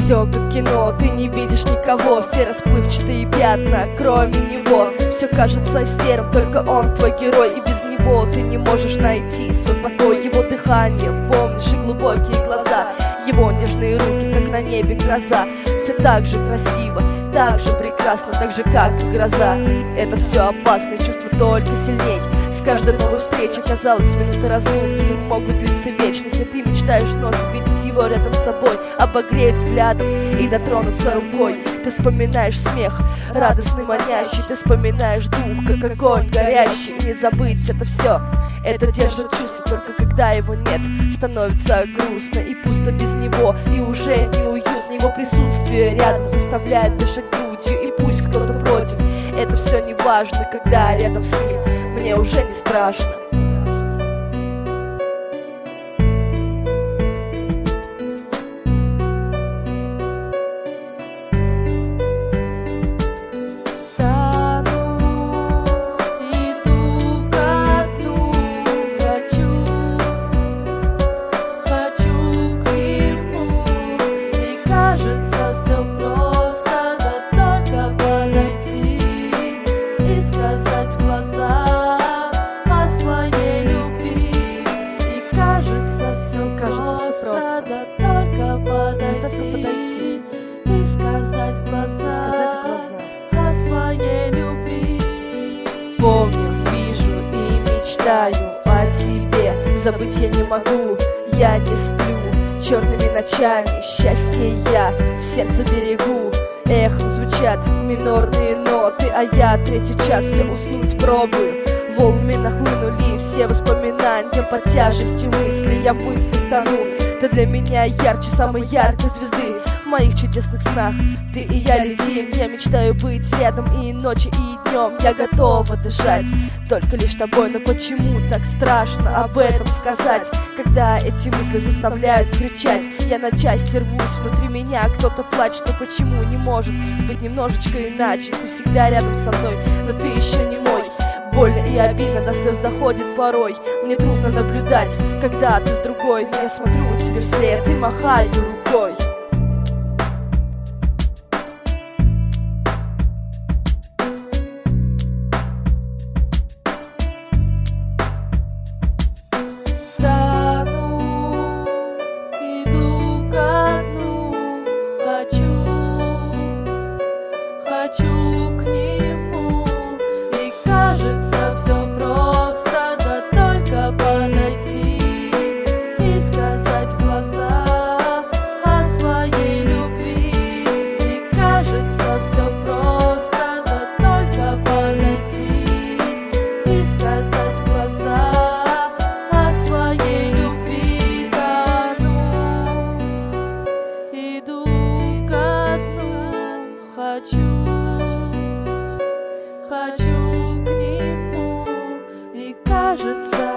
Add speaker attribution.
Speaker 1: Все как кино, ты не видишь никого, все расплывчатые пятна, кроме него. Все кажется серым, только он твой герой, и без него ты не можешь найти свой покой. Его дыхание, помнишь, и глубокие глаза, его нежные руки, как на небе гроза. Все так же красиво, так же прекрасно, так же как и гроза. Это все опасно, чувства только сильней. С каждой новой встречи, казалось, минуты разлуки могут длиться вечность. И ты мечтаешь вновь увидеть его рядом с собой, обогреть взглядом и дотронуться рукой. Ты вспоминаешь смех, радостный, манящий, ты вспоминаешь дух, как огонь горящий. И не забыть это все, это держит чувство, только когда его нет, становится грустно и пусто без него. И уже не уютно, его присутствие рядом заставляет дышать грудью. И пусть кто-то против, это все не важно, когда рядом с ним мне уже не страшно.
Speaker 2: Подойти и сказать в глаза о своей любви.
Speaker 1: Помню, вижу и мечтаю о тебе, забыть я не могу, я не сплю. Черными ночами счастье я в сердце берегу. Эхом звучат минорные ноты, а я третий час все уснуть пробую. Волнами нахлынули все воспоминания, под тяжестью мысли я в мыслях тону. Ты для меня ярче самой яркой звезды в моих чудесных снах. Ты и я летим, я мечтаю быть рядом и ночью, и днем. Я готова дышать только лишь тобой, но почему так страшно об этом сказать, когда эти мысли заставляют кричать? Я на части рвусь, внутри меня кто-то плачет, но почему не может быть немножечко иначе? Ты всегда рядом со мной, но ты еще не мой. Больно и обидно, до слез доходит порой. Мне трудно наблюдать, когда ты с другой, но я смотрю тебе вслед и махаю рукой.
Speaker 2: Стану, иду ко дну, хочу к нему. И кажется, все просто, да только подойти и сказать в глаза о своей любви. И кажется, все просто, да только подойти и сказать в глаза о своей любви. Тону, иду ко дну, хочу к нему. И кажется,